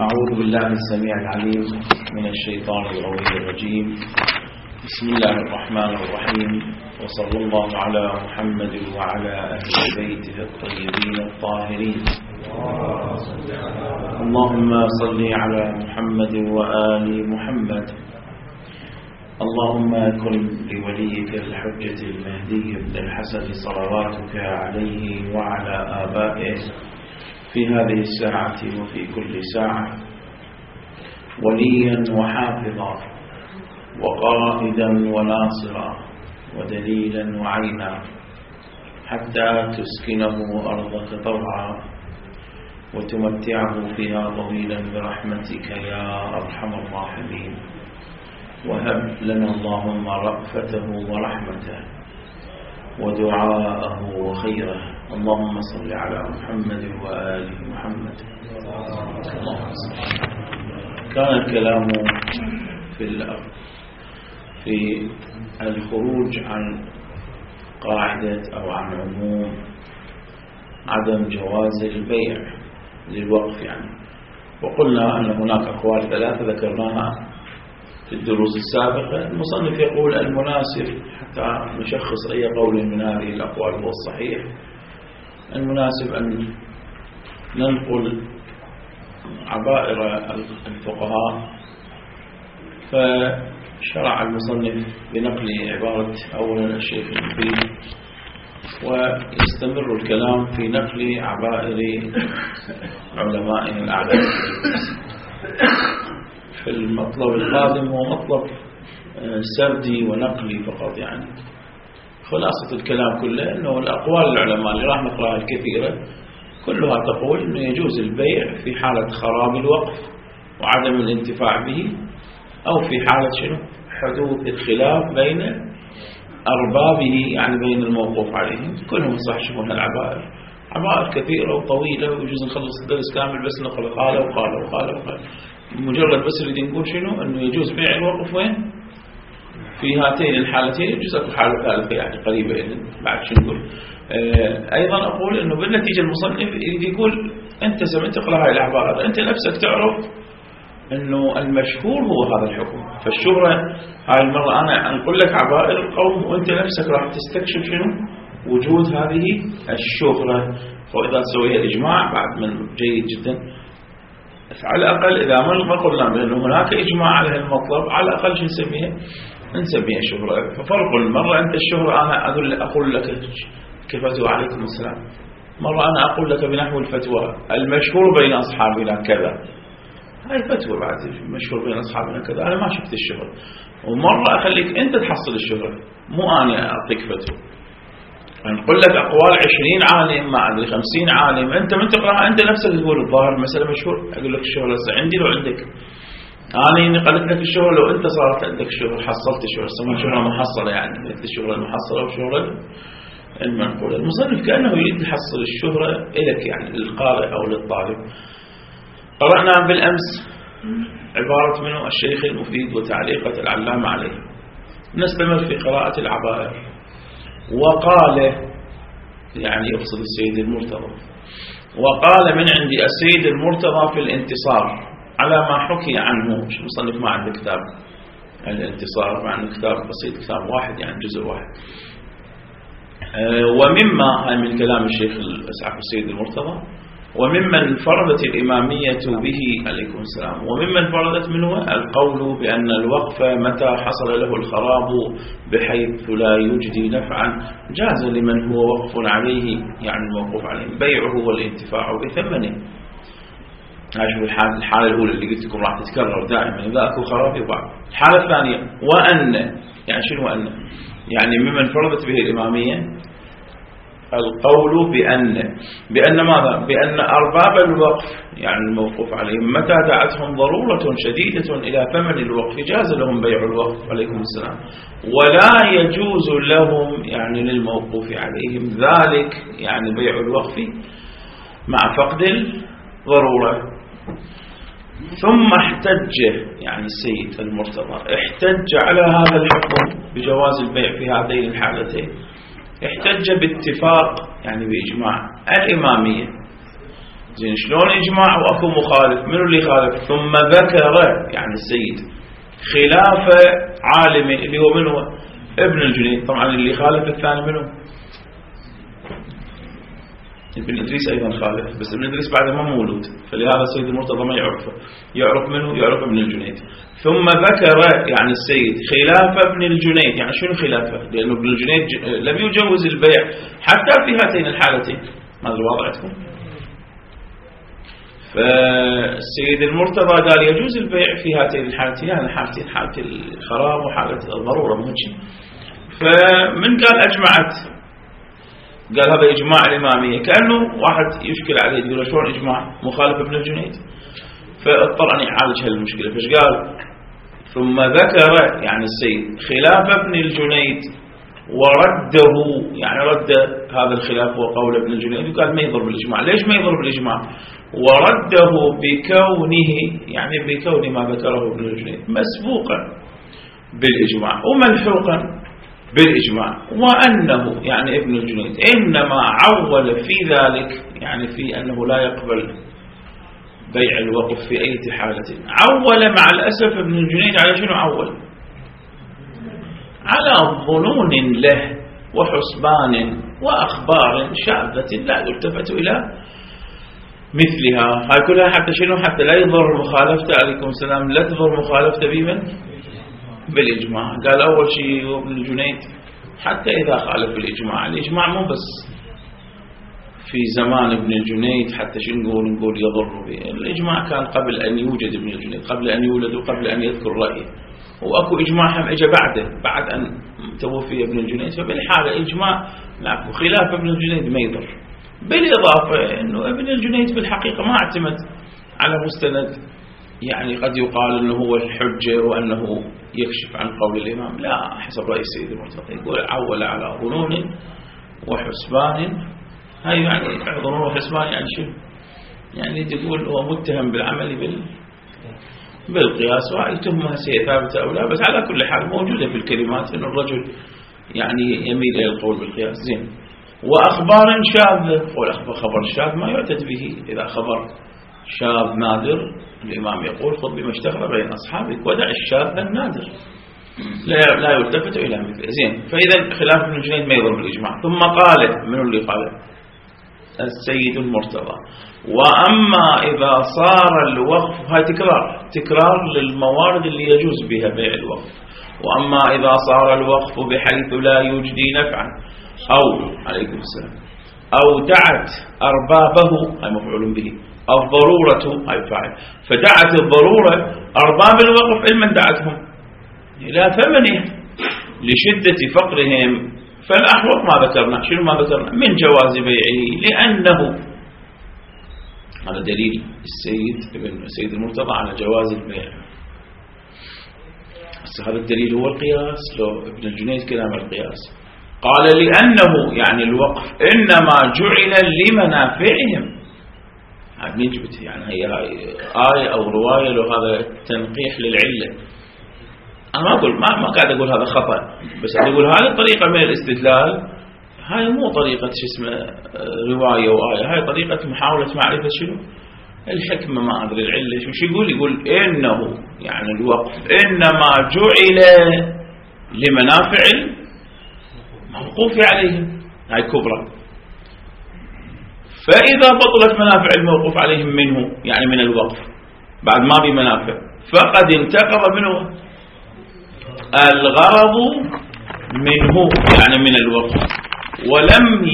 أعوذ بالله السميع العليم من الشيطان الغوي الرجيم. بسم الله الرحمن الرحيم، وصلى الله على محمد وعلى أهل بيته الطيبين الطاهرين. اللهم صل على محمد وآل محمد. اللهم كن لوليك الحجة المهدي بن الحسن صلواتك عليه وعلى آبائه في هذه الساعة وفي كل ساعة وليا وحافظا وقائدا وناصرا ودليلا وعينا، حتى تسكنه أرضك طوعا وتمتعه فيها طويلا برحمتك يا أرحم الراحمين. وهب لنا اللهم رأفته ورحمته ودعاءه وخيره. اللهم صل على محمد وآل محمد. كان الكلام في الخروج عن قاعدة أو عن عموم عدم جواز البيع للوقف وقلنا أن هناك أقوال ثلاثة ذكرناها في الدروس السابقة. المصنف يقول المناسب، حتى نشخص أي قول من هذه الأقوال هو الصحيح، المناسب أن ننقل عبائر الفقهاء. فشرع المصنف بنقل عبارة أولا الشيخ المفيد، ويستمر الكلام في نقل عبائر علمائنا الأعلام. في المطلب القادم هو مطلب سردي ونقلي فقط. خلاصة الكلام كله أنه الأقوال العلماء اللي راح نقراها الكثيرة كلها تقول أنه يجوز البيع في حالة خراب الوقف وعدم الانتفاع به، أو في حالة حدوث الخلاف بين أربابه، بين الموقوف عليهم. كلهم صح. شوفون هالعبائر عبائر كثيرة وطويلة، ويجوز نخلص الدرس كامل بس نقرأ قال وقال وقال وقال. مجرد بس اللي نقول أنه يجوز بيع الوقف وين؟ في هاتين الحالتين. يجوز أكو حالة ثالثة قريبة بعد نقول. أيضا أقول أنه بالنتيجة المصنف يقول أنت سمعت تقرأ هاي العبارة، أنت نفسك تعرف أنه المشهور هو هذا الحكم. فالشهرة هاي المرة أنا أنقل لك عبائر القوم وأنت نفسك راح تستكشف وجود هذه الشهرة. وإذا سويها الإجماع بعد من جيد جدا. على الأقل إذا ما قلنا بأنه هناك إجماع على المطلب، على الأقل شو نسميها شهرة. ففرق مرة أنت الشهرة أنا أقول لك كفتوى عليكم السلام، مرة أنا أقول لك بنحو الفتوى المشهور بين أصحابنا كذا، هاي فتوى بعد مشهور بين أصحابنا كذا، أنا ما شفت الشهرة. ومرة أخليك أنت تحصل الشهرة، مو أنا أعطيك فتوى. نقول لك أقوال 20 عالم، ما أدري 50 عالم، أنت من تقرأها أنت نفسك تقول الظاهر مسألة مشهور. أقول لك الشهرة عندي لو عندك، أنا نقلت لك الشهرة لو أنت صارت عندك شهرة حصلت الشهرة. سموها شهرة محصلة، مثل الشهرة المحصلة وشهرة المنقولة. المصنف كأنه يريد يحصل الشهرة إليك، للقارئ أو للطالب. قرأنا بالأمس عبارة منه الشيخ المفيد وتعليقة العلامة عليه. نستمر في قراءة العبائر. وقال يقصد السيد المرتضى، وقال من عند السيد المرتضى في الانتصار على ما حكي عنه. المصنف ما عنده كتاب الانتصار، مع انه كتاب بسيط، كتاب واحد جزء واحد. ومما من كلام الشيخ الأسعف السيد المرتضى، وممن فرضت الإمامية به عليكم السلام، وممن فرضت منه القول بأن الوقف متى حصل له الخراب بحيث لا يجدي نفعا جاز لمن هو وقف عليه، الموقوف عليه، بيعه والانتفاع بثمنه. هذه الحالة الأولى اللي قلت لكم راح تتكرر دائما، إذا أكو خراب يباع. الحالة الثانية وأن شنو أن ممن فرضت به الإمامية القول بأن ماذا؟ بأن أرباب الوقف الموقوف عليهم متى دعتهم ضرورة شديدة إلى ثمن الوقف جاز لهم بيع الوقف عليكم السلام، ولا يجوز لهم للموقوف عليهم ذلك بيع الوقف مع فقد الضرورة. ثم احتج السيد المرتضى احتج على هذا الحكم بجواز البيع في هذين الحالتين. احتج باتفاق بإجماع الإمامية زين شلون إجماع وأكو مخالف؟ منو اللي خالف؟ ثم ذكر يعني السيد خلاف عالم اللي هو منو؟ ابن الجنيد. طبعا اللي خالف الثاني منو؟ ابن إدريس أيضا خالف، بس ابن إدريس بعد ما مولود، فلهذا السيد المرتضى ما يعرفه. يعرف منه؟ يعرف ابن الجنيد. ثم ذكر يعني السيد خلاف ابن الجنيد. يعني شنو خلافه؟ لأنه ابن الجنيد لم يجوز البيع حتى في هاتين الحالتين. ما أدري واضح. فالسيد المرتضى قال يجوز البيع في هاتين الحالتين، يعني حالتين، حالة الخراب وحالة الضرورة مو شيء. فمن قال أجمعت؟ قال هذا إجماع الإمامية. كأنه واحد يشكل عليه يقول له شلون إجماع مخالف ابن الجنيد؟ فاضطر أن يعالج هالمشكلة. فايش قال؟ ثم ذكر يعني السيد خلاف ابن الجنيد ورده، يعني رد هذا الخلاف وقول ابن الجنيد، وقال ما يضرب الإجماع. ليش ما يضرب الإجماع؟ ورده بكونه، يعني بكون ما ذكره ابن الجنيد مسبوقا بالإجماع وملحوقا بالإجماع، وأنه يعني ابن الجنيد إنما عول في ذلك، يعني في أنه لا يقبل بيع الوقف في أي حالة. عول مع الأسف ابن الجنيد على شنو عول؟ على ظنون له وحسبان وأخبار شاذة لا يلتفت إلى مثلها. هاي كلها حتى شنو؟ حتى لا يضر مخالفته، عليكم السلام، لا تضر مخالفته بمن؟ بالإجماع. قال أول شيء ابن الجنيد حتى إذا خالف الإجماع، الإجماع مو بس في زمان ابن الجنيد حتى شنو نقول يضر به. الإجماع كان قبل أن يوجد ابن الجنيد، قبل أن يولد وقبل أن يذكر رأيه. وأكو إجماع هم إجا بعده، بعد أن توفي ابن الجنيد. فبالحالة إجماع لا، خلاف ابن الجنيد ما يضر. بالإضافة أنه ابن الجنيد في الحقيقة ما اعتمد على مستند يعني قد يقال أنه هو الحجة وأنه يكشف عن قول الإمام. لا، حسب رأي السيد المرتضى يقول عول على ظنون وحسبان. هاي يعني ظنون وحسبان يعني شو؟ يعني تقول هو متهم بالعمل بالقياس، وهي تهمة ثابتة أو لا، بس على كل حال موجودة في الكلمات أن الرجل يعني يميل إلى القول بالقياس. زين. وأخبار شاذة، خبر شاذ ما يعتد به. إذا خبر شاذ نادر الإمام يقول خذ بما اشتهر بين أصحابك ودع الشاذ النادر، لا يلتفت إلى مثله. زين. فإذا خلاف ابن الجنيد ما يضرب الإجماع. ثم قال من اللي قال؟ السيد المرتضى. وأما إذا صار الوقف، هاي تكرار للموارد اللي يجوز بها بيع الوقف. وأما إذا صار الوقف بحيث لا يجدي نفعا أو عليكم السلام أو دعت أربابه، هاي مفعول به، الضرورة هاي فاعل، فدعت الضرورة أرباب الوقف علما دعتهم إلى ثمنه لشدة فقرهم، فالأحوط ما ذكرنا. شنو ما ذكرنا؟ من جواز بيعه، لأنه هذا دليل السيد المرتضى على جواز البيع. هذا الدليل هو القياس. لو ابن الجنيد كلام القياس قال لأنه يعني الوقف إنما جعل لمنافعهم. هذا نجبت يعني هي آية أو رواية له هذا تنقيح للعلة. أنا ما أقول ما قاعد أقول هذا خطأ، بس أقول هذه الطريقة من الاستدلال هاي مو طريقة رواية وآية، هاي طريقة محاولة معرفة شنو الحكمة، ما أدري العلة شو يقول إنه يعني الوقف إنما جعل لمنافع الموقوف عليهم، هاي كبرى. فإذا بطلت منافع الموقوف عليهم منه يعني من الوقف بعد ما بمنافع، فقد انتقض منه الغرض منه يعني من الوقف، ولم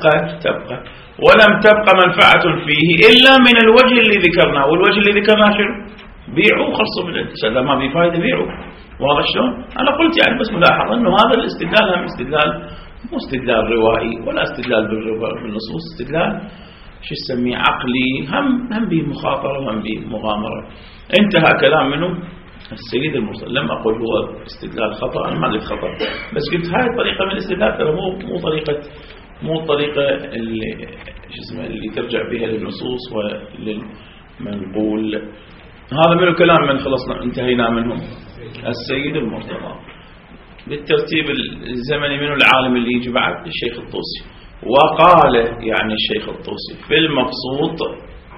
تبقى منفعة فيه إلا من الوجه اللي ذكرناه. والوجه اللي ذكرناه شنو؟ بيعوا خلصوا بالإنسان، ما في فائدة بيعوا. واضح شلون؟ أنا قلت يعني بس ملاحظة أنه هذا الاستدلال هم استدلال مو استدلال روائي ولا استدلال بالنصوص، استدلال شو يسميه عقلي، هم به مخاطرة وهم به مغامرة. انتهى كلام منه السيد المرسل. لم أقول هو استدلال خطأ، أنا ما قلت خطأ، بس قلت هاي الطريقة من الاستدلال ترى مو طريقة اللي ترجع بها للنصوص وللمنقول. هذا منه كلام من خلصنا انتهينا منهم السيد المرتضى. بالترتيب الزمني منه العالم اللي يجي بعد الشيخ الطوسي. وقال يعني الشيخ الطوسي في المبسوط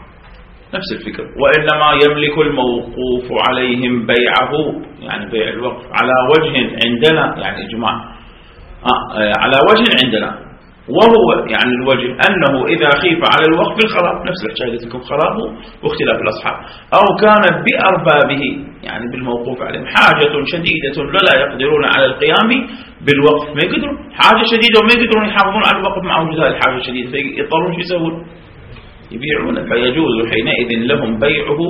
نفس الفكرة. وإنما يملك الموقوف عليهم بيعه، يعني بيع الوقف على وجه عندنا، يعني إجماع على وجه عندنا، وهو يعني الوجه أنه إذا خيف على الوقف الخراب، نفس الحكاية لكم خرابه واختلاف الأصحاب، أو كان بأربابه يعني بالموقوف عليهم حاجة شديدة لا يقدرون على القيام بالوقف، ما يقدرون، حاجة شديدة وما يقدرون يحافظون على الوقف مع وجود هذه الحاجة الشديدة، فيضطرون شو يسوون؟ يبيعون. فيجوز حينئذ لهم بيعه.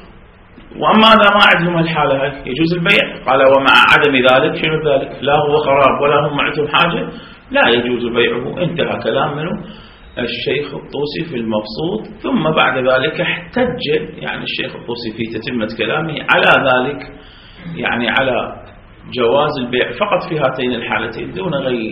وأما إذا ما عندهم الحالة يجوز البيع. قال ومع عدم ذلك، شنو ذلك؟ لا هو خراب ولا هم عندهم حاجة، لا يجوز بيعه. انتهى كلام منه الشيخ الطوسي في المبسوط. ثم بعد ذلك احتج يعني الشيخ الطوسي في تتمة كلامه على ذلك، يعني على جواز البيع فقط في هاتين الحالتين دون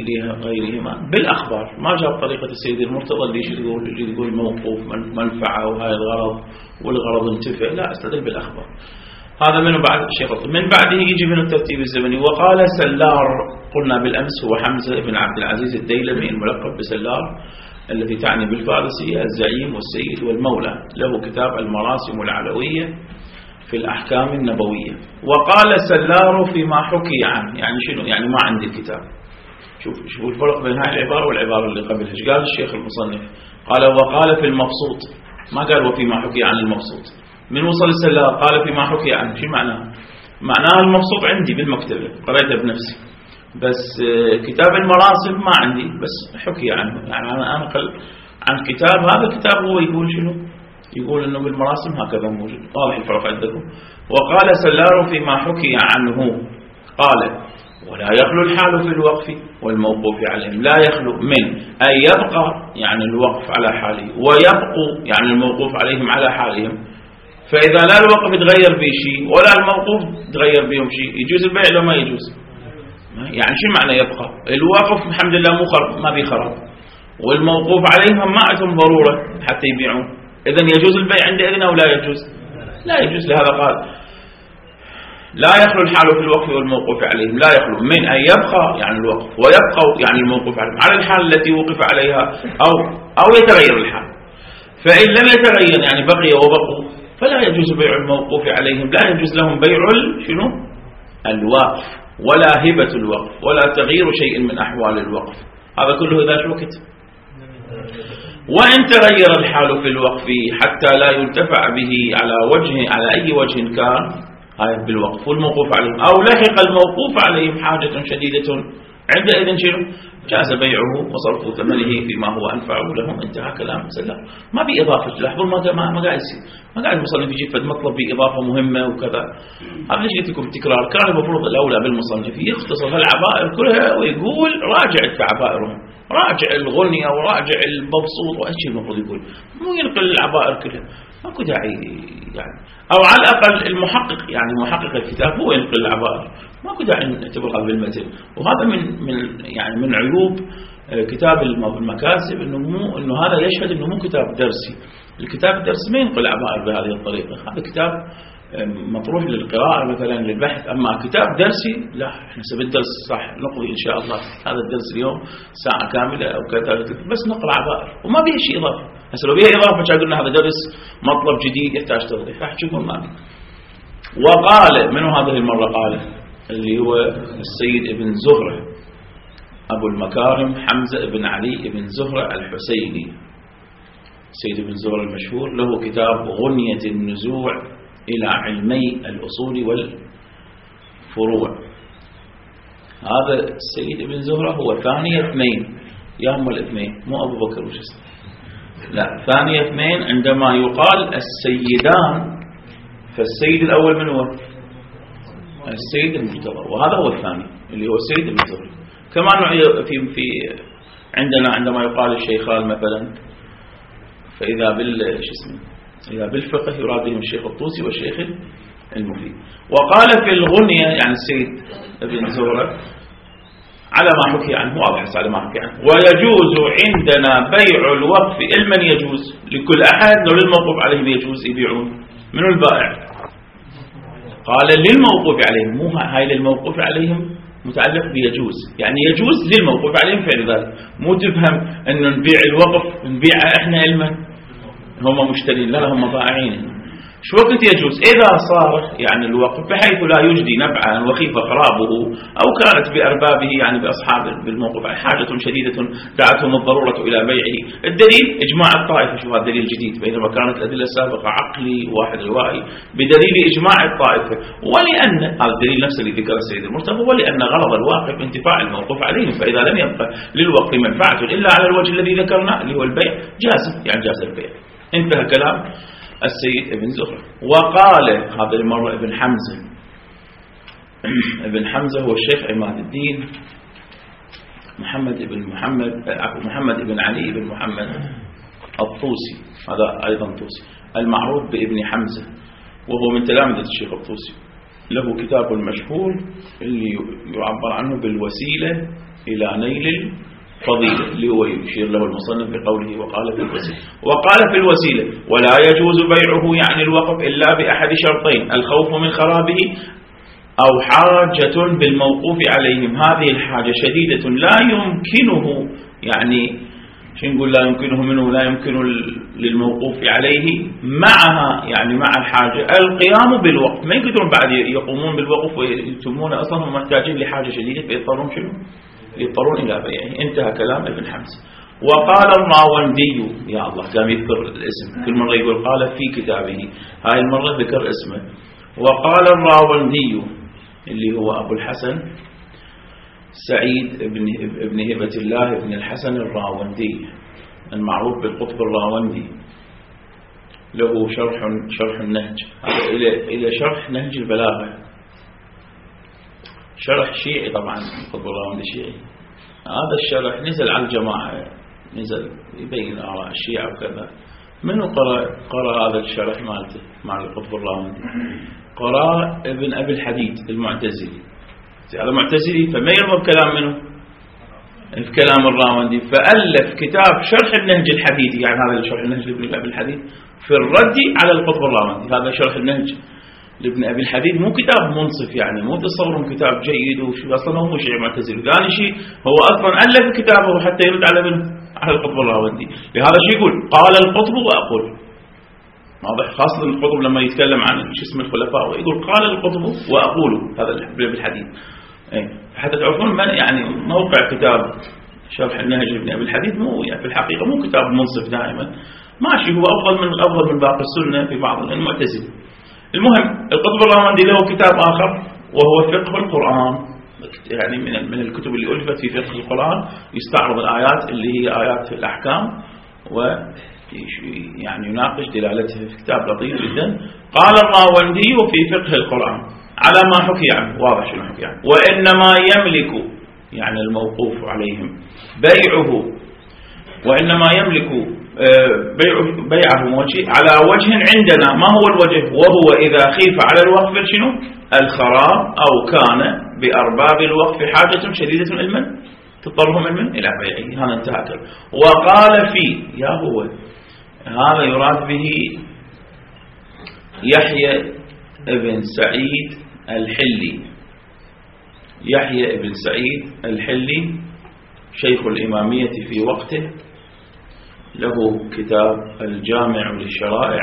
غيرهما بالأخبار. ما جاب طريقة السيد المرتضى اللي يقول موقوف منفعة وهاي الغرض والغرض انتفع، لا، استدل بالأخبار. هذا منه بعد الشيخ. من بعده يجي من الترتيب الزمني. وقال سلار، قلنا بالأمس هو حمزة بن عبد العزيز الديلمي الملقب بسلار، الذي تعني بالفارسية الزعيم والسيد والمولى، له كتاب المراسم العلوية في الأحكام النبوية. وقال سلار فيما حكي عنه، يعني شنو؟ يعني ما عندي الكتاب. شوفوا الفرق بين هاي العبارة والعبارة اللي قبلها. ايش قال الشيخ المصنف؟ قال وقال في المبسوط، ما قال وفيما حكي عن المبسوط. من وصل السلار قال فيما حكي عنه، شو معناه؟ معناه المبسوط عندي بالمكتبة قرأته بنفسي، بس كتاب المراسم ما عندي، بس حكي عنه، يعني أنا أنقل عن كتاب. هذا الكتاب هو يقول شنو؟ يقول أنه بالمراسم هكذا موجود. واضح الفرق عندكم. وقال سلار فيما حكي عنه، قال ولا يخلو الحال في الوقف والموقوف عليهم، لا يخلو من أن يبقى يعني الوقف على حاله، ويبقوا يعني الموقوف عليهم على حالهم. فإذا لا الوقف يتغير به شيء ولا الموقوف يتغير بهم شيء، يجوز البيع لو ما يجوز؟ يعني شو معنى يبقى؟ الوقف الحمد لله ما بيخرب، والموقوف عليهم ما عندهم ضرورة حتى يبيعون. إذن يجوز البيع عند إذن أو لا يجوز؟ لا يجوز. لهذا قال لا يخلو الحال في الوقف والموقوف عليهم، لا يخلو من أن يبقى يعني الوقف ويبقى يعني الموقوف عليهم على الحال التي وقف عليها أو يتغير الحال. فإن لم يتغير يعني بقي وبقوا، فلا يجوز بيع الموقوف عليهم، لا يجوز لهم بيع شنو؟ الوقف، ولا هبة الوقف، ولا تغيير شيء من أحوال الوقف. هذا كله إذا شو وقت. وإن تغير الحال في الوقف حتى لا ينتفع به على أي وجه كان، هاي بالوقف والموقوف عليهم، أو لحق الموقوف عليهم حاجة شديدة، عندئذ شنو؟ جاز بيعه وصرف ثمنه فيما هو أنفع لهم. انتهى كلام سلام. ما بإضافة. لاحظوا ما قاعد يصير، ما قاعد المصنف يجيب فد مطلب بإضافة مهمة وكذا. هذا ليش قلت لكم التكرار؟ كان المفروض الأولى بالمصنف يختصر العبائر كلها ويقول راجع في عبائرهم، راجع الغنية وراجع المبسوط وإيش المفروض يقول، مو ينقل العبائر كلها. ماكو داعي يعني، أو على الأقل المحقق يعني محقق الكتاب هو ينقل العبائر، ماكو داعي نعتبر هذا بالمثل. وهذا من عيوب كتاب المكاسب، انه هذا يشهد انه مو كتاب درسي. الكتاب الدرسي ما ينقل عبائر بهذه الطريقة. هذا كتاب مطروح للقراءة مثلا للبحث. أما كتاب درسي لا، احنا سبب الدرس صح نقضي إن شاء الله هذا الدرس اليوم ساعة كاملة أو كذا، بس نقرأ عبائر وما بيه شيء إضافة. هسه لو بيه إضافة كان قلنا هذا درس مطلب جديد يحتاج توضيح، راح تشوفون ما بيه. وقال منه هذه المرة قال اللي هو السيد ابن زهرة أبو المكارم حمزة ابن علي ابن زهرة الحسيني، سيد ابن زهرة المشهور، له كتاب غنية النزوع إلى علمي الأصول والفروع. هذا السيد ابن زهرة هو ثاني اثنين، يهم الاثنين مو أبو بكر وش اسمه، لا ثاني اثنين عندما يقال السيدان. فالسيد الأول من هو؟ السيد المرتضى، وهذا هو الثاني اللي هو السيد ابن زهرة. كمان في عندنا عندما يقال الشيخان مثلا، فإذا إذا بالفقه يراد بهم الشيخ الطوسي والشيخ المفيد. وقال في الغنية يعني السيد ابن زهرة على ما حكي عنه، واضح على ما حكي عنه. ويجوز عندنا بيع الوقف لمن يجوز لكل أحد، لو للموقوف عليهم يجوز يبيعون. من البائع؟ قال للموقوف عليهم، مو هاي للموقوف عليهم متعلق بيجوز، يعني يجوز للموقوف عليهم فعل ذلك. مو تفهم انه نبيع الوقف نبيعه احنا لمن؟ هم مشترين، لا هم بائعين. شو وقت يجوز؟ إذا صار يعني الوقف بحيث لا يجدي نفعا وخيف خرابه، أو كانت بأربابه يعني بأصحاب بالموقف حاجة شديدة دعتهم الضرورة إلى بيعه. الدليل إجماع الطائفة. شو هذا دليل جديد، بينما كانت الأدلة السابقة عقلي واحد روائي، بدليل إجماع الطائفة. ولأن هذا الدليل نفسه اللي ذكر السيد المرتضى، ولأن غرض الواقف انتفاع الموقوف عليهم، فإذا لم يبقى للوقف منفعة إلا على الوجه الذي ذكرناه اللي هو البيع جاز، يعني جاز البيع. انتهى كلام السيد ابن زهرة. وقال هذا المرة ابن حمزة. ابن حمزة هو الشيخ عماد الدين محمد ابن علي بن محمد الطوسي، هذا أيضا طوسي، المعروف بابن حمزة، وهو من تلامذة الشيخ الطوسي. له كتاب مشهور اللي يعبر عنه بالوسيلة إلى نيل فضيلة، اللي هو يشير له المصنف بقوله وقال في الوسيلة. وقال في الوسيلة ولا يجوز بيعه يعني الوقف إلا بأحد شرطين: الخوف من خرابه أو حاجة بالموقوف عليهم. هذه الحاجة شديدة لا يمكنه، يعني شو نقول لا يمكنه منه، لا يمكن للموقوف عليه معها، يعني مع الحاجة القيام بالوقف. ما يقدرون بعد يقومون بالوقف ويتمون، أصلا هم محتاجين لحاجة شديدة فيضطرون شنو؟ يضطرون إلى بيعه. انتهى كلام ابن حمزة. وقال الراوندي، يا الله قام يذكر الاسم، كل مرة يقول قال في كتابه، هاي المرة ذكر اسمه. وقال الراوندي اللي هو أبو الحسن سعيد ابن هبة الله ابن الحسن الراوندي، المعروف بالقطب الراوندي، له شرح النهج، إلى شرح نهج البلاغة، شرح شيعي طبعا، القطب الراوندي شيعي. هذا الشرح نزل على الجماعة، نزل يبين آراء الشيعة وكذا. منو قرأ هذا الشرح مالته مع القطب الراوندي؟ قرأ ابن أبي الحديد المعتزلي. هذا معتزلي فما يرضى بكلام منه، الكلام الراوندي، فألف كتاب شرح النهج الحديدي، يعني هذا شرح النهج لابن أبي الحديد في الرد على القطب الراوندي. هذا شرح النهج لابن أبي الحديد مو كتاب منصف، يعني مو تصورهم كتاب جيد وشو، أصلا هو شيء معتزلي. ثاني شيء هو أصلا ألف كتابه حتى يرد على القطب الراوندي. لهذا شيء يقول قال القطب وأقول، واضح؟ خاصة القطب لما يتكلم عن شو اسم الخلفاء ويقول قال القطب وأقول، هذا بالحديث. حتى تعرفون من يعني موقع كتاب شرح النهج لابن أبي الحديد، مو يعني في الحقيقة مو كتاب منصف دائما، ماشي، هو أفضل من باقي السنة في بعض المعتزلة. المهم القطب الراوندي له كتاب آخر وهو فقه القرآن، يعني من الكتب اللي ألفت في فقه القرآن، يستعرض الآيات اللي هي آيات الأحكام و يعني يناقش دلالتها، في كتاب لطيف جدا. قال الراوندي في فقه القرآن على ما حكي عنه، واضح شنو حكي عنه: وإنما يملك، يعني الموقوف عليهم، بيعه، وإنما يملك بيعه على وجه عندنا. ما هو الوجه؟ وهو إذا خيف على الوقف شنو؟ الخراب، أو كان بأرباب الوقف حاجة شديدة علما تضطرهم علما إلى بيعه. هذا انتهى كلام. وقال في، يا هو هذا يراد به يحيى ابن سعيد الحلي. يحيى ابن سعيد الحلي شيخ الإمامية في وقته، له كتاب الجامع للشرائع،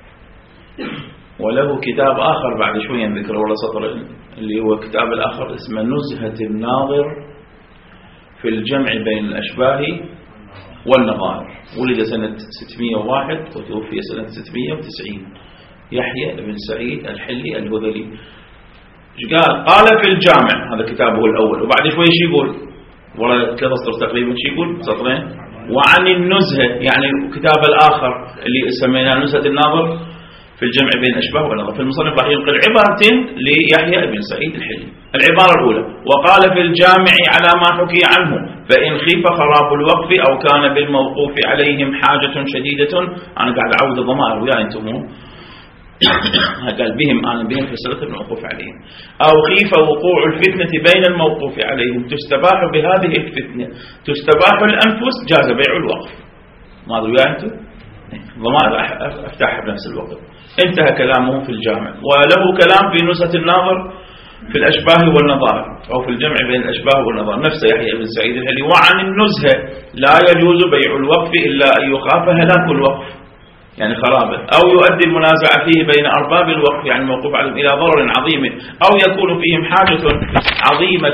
وله كتاب آخر بعد شوية نذكره ولا سطر، اللي هو كتاب الآخر اسمه نزهة الناظر في الجمع بين الأشباه والنظائر. ولد سنة 601 وتوفي سنة 690. يحيى بن سعيد الحلي الهذلي. قال في الجامع، هذا كتابه الأول، وبعد شوي شي يقول ورا كذا سطر تقريبا، شي يقول سطرين. وعن النزهة، يعني الكتاب الآخر اللي سميناه نزهة الناظر في الجمع بين الأشباه والنظائر. في المصنف راح ينقل عبارتين ليحيى بن سعيد الحلي. العبارة الأولى: وقال في الجامع على ما حكي عنه، فإن خيف خراب الوقف أو كان بالموقوف عليهم حاجة شديدة. أنا قاعد أعود الضمائر ويا أنتم، قال بهم، أنا بهم فسرت الموقوف عليهم. أو خيف وقوع الفتنة بين الموقوف عليهم، تستباح بهذه الفتنة تستباح الأنفس، جاز بيع الوقف. ما أدري ويا أنتم، ضمائر أفتحها بنفس الوقت. انتهى كلامه في الجامع. وله كلام في نزهة الناظر في الأشباه والنظائر، أو في الجمع بين الأشباه والنظائر، نفسه يحيى بن سعيد الحلي. وعن النزهة: لا يجوز بيع الوقف إلا أن يخاف هلاك الوقف. يعني خرابه، أو يؤدي المنازعة فيه بين أرباب الوقف يعني الموقوف عليهم إلى ضرر عظيم، أو يكون فيهم حاجة عظيمة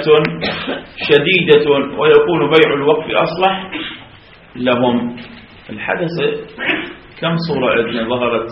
شديدة ويكون بيع الوقف أصلح لهم. الحدث كم صورة عندنا ظهرت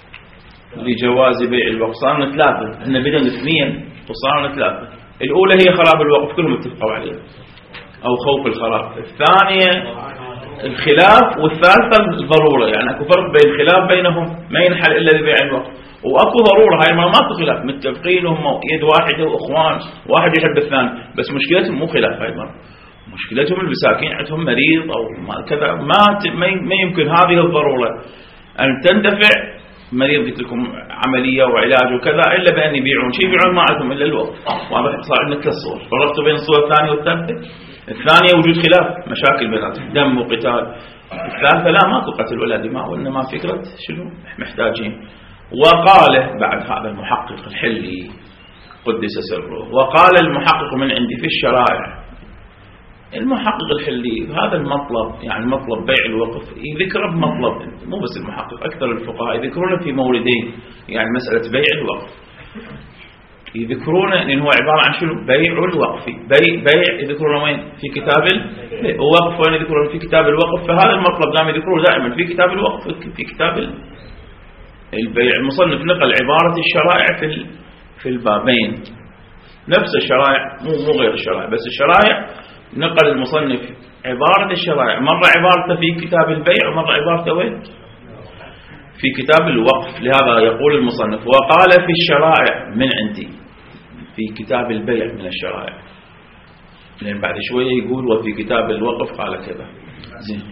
لجواز بيع الوقف؟ صارنا 3، احنا بدنا 2 وصارنا 3. الأولى هي خراب الوقف كلهم اتفقوا عليه أو خوف الخراب، الثانية الخلاف، والثالثة الضرورة. يعني اكو فرق بين الخلاف بينهم ما ينحل إلا ببيع الوقف، واكو ضرورة. هاي ما في خلاف، متفقين هم يد واحدة واخوان، واحد يحب الثاني، بس مشكلتهم مو خلاف. هاي مرة مشكلتهم المساكين عندهم مريض او كذا، ما يمكن هذه الضرورة ان تندفع. مريض قلت لكم عملية وعلاج وكذا إلا بأن يبيعون شيء، يبيعون ما عندهم إلا الوقف. واضح؟ صار عندنا 3 صور، فرقت بين الصورة الثانية والثالثة. الثانية وجود خلاف، مشاكل بيناتهم، دم وقتال. الثالثة لا، ماكو قتل ولا دماء، وإنما فكرة شنو محتاجين. وقال بعد هذا المحقق الحلي قدس سره، وقال المحقق من عندي في الشرائع، المحقق الحلي هذا المطلب، يعني مطلب بيع الوقف يذكره بمطلب، مو بس المحقق، أكثر الفقهاء يذكرونه في موردين. يعني مسألة بيع الوقف يذكرونه لأنه هو عبارة عن شنو؟ بيع الوقف. بيع يذكرونه وين؟ في كتاب الوقف. وين يذكرونه؟ في كتاب الوقف. فهذا المطلب دائما يذكرونه دائما في كتاب الوقف، في كتاب البيع. المصنف نقل عبارة الشرائع في البابين، نفس الشرائع، مو غير الشرائع، بس الشرائع نقل المصنف عبارة الشرائع، مرة عبارته في كتاب البيع ومرة عبارته وين؟ في كتاب الوقف. لهذا يقول المصنف وقال في الشرائع من عندي، في كتاب البيع من الشرائع، لأن بعد شوية يقول وفي كتاب الوقف قال كذا. زين،